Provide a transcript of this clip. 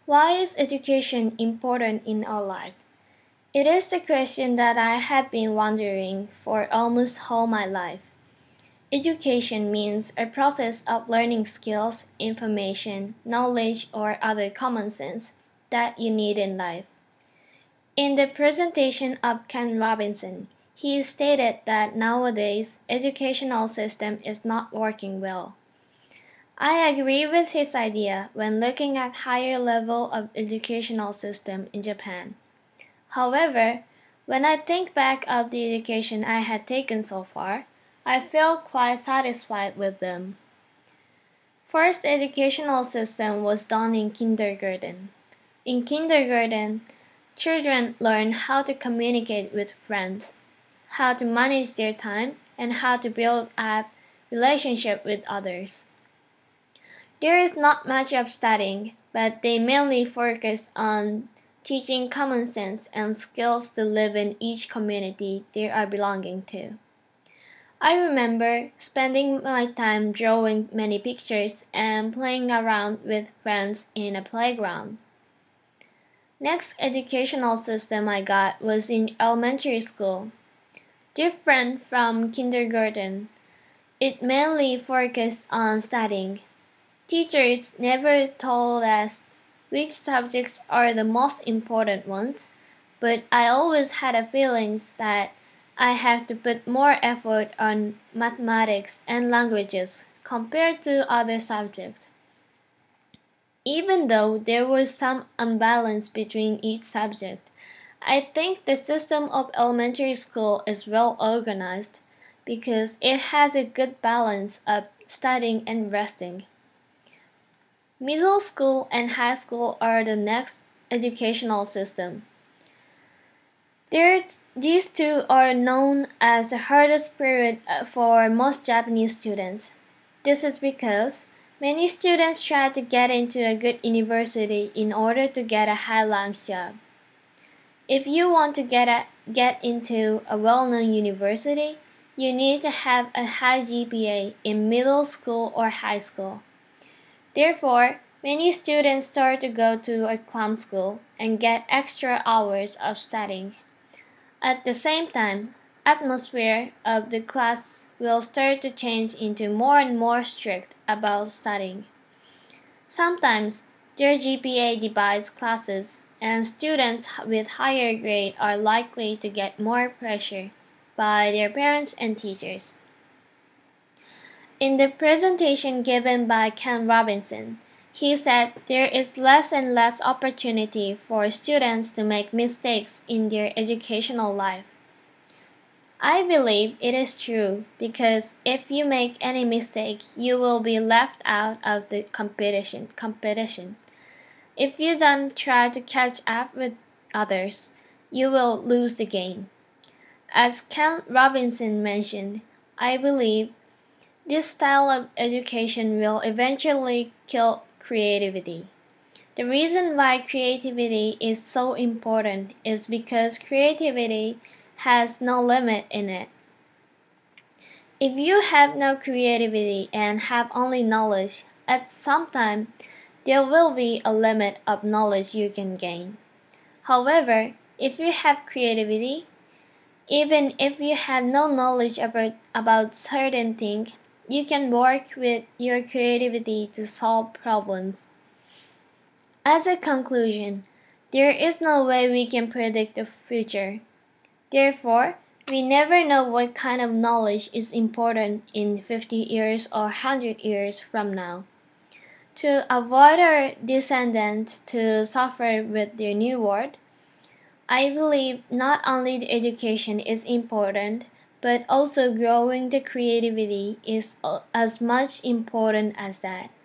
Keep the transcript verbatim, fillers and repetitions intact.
Why is education important in our life? It is the question that I have been wondering for almost all my life. Education means a process of learning skills, information, knowledge, or other common sense that you need in life. In the presentation of Ken Robinson, he stated that nowadays educational system is not working well. I agree with his idea when looking at higher level of educational system in Japan. However, when I think back of the education I had taken so far, I feel quite satisfied with them. First educational system was done in kindergarten. In kindergarten, children learn how to communicate with friends, how to manage their time, and how to build up relationship with others. There is not much of studying, but they mainly focus on teaching common sense and skills to live in each community they are belonging to. I remember spending my time drawing many pictures and playing around with friends in a playground. Next educational system I got was in elementary school. Different from kindergarten, it mainly focused on studying. Teachers never told us which subjects are the most important ones, but I always had a feeling that I have to put more effort on mathematics and languages compared to other subjects. Even though there was some imbalance between each subject, I think the system of elementary school is well organized because it has a good balance of studying and resting. Middle school and high school are the next educational system. There, these two are known as the hardest period for most Japanese students. This is because many students try to get into a good university in order to get a high-ranked job. If you want to get, a, get into a well-known university, you need to have a high G P A in middle school or high school. Therefore, many students start to go to a cram school and get extra hours of studying. At the same time, atmosphere of the class will start to change into more and more strict about studying. Sometimes their G P A divides classes, and students with higher grade are likely to get more pressure by their parents and teachers. In the presentation given by Ken Robinson, he said there is less and less opportunity for students to make mistakes in their educational life. I believe it is true because if you make any mistake, you will be left out of the competition. competition. If you don't try to catch up with others, you will lose the game. As Ken Robinson mentioned, I believe this style of education will eventually kill creativity. The reason why creativity is so important is because creativity has no limit in it. If you have no creativity and have only knowledge, at some time there will be a limit of knowledge you can gain. However, if you have creativity, even if you have no knowledge about, about certain things, you can work with your creativity to solve problems. As a conclusion, there is no way we can predict the future. Therefore, we never know what kind of knowledge is important in fifty years or one hundred years from now. To avoid our descendants to suffer with their new world, I believe not only the education is important, but also growing the creativity is as much important as that.